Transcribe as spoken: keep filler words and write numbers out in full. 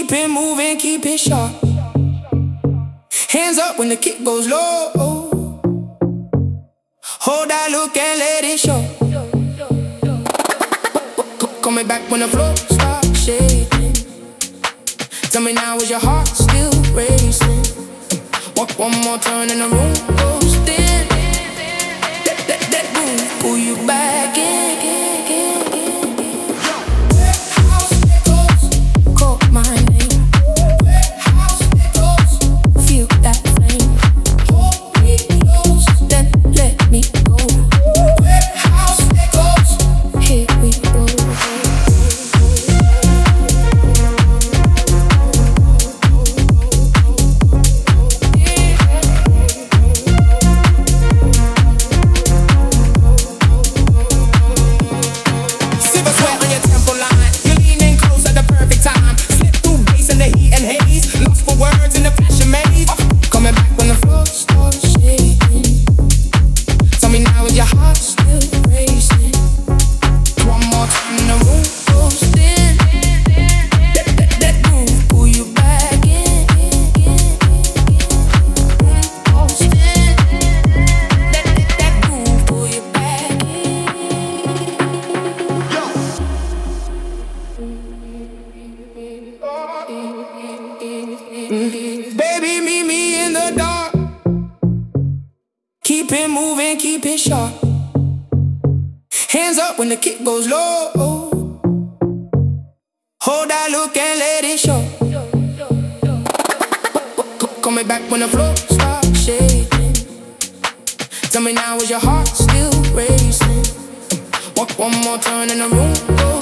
Keep it moving, keep it sharp. Hands up when the kick goes low. Hold that look and let it show. Coming back when the floor starts shaking. Tell me now, is your heart still racing? One, one more turn and the room goes thin. That, that, that move, pull you back in. Call my name. Feel that flame. Then let me go. Here we go. Baby, meet me in the dark. Keep it moving, keep it sharp. Hands up when the kick goes low. Hold that look and let it show. Coming back when the floor starts shaking. Tell me now, is your heart still racing? One, one more turn and the room goes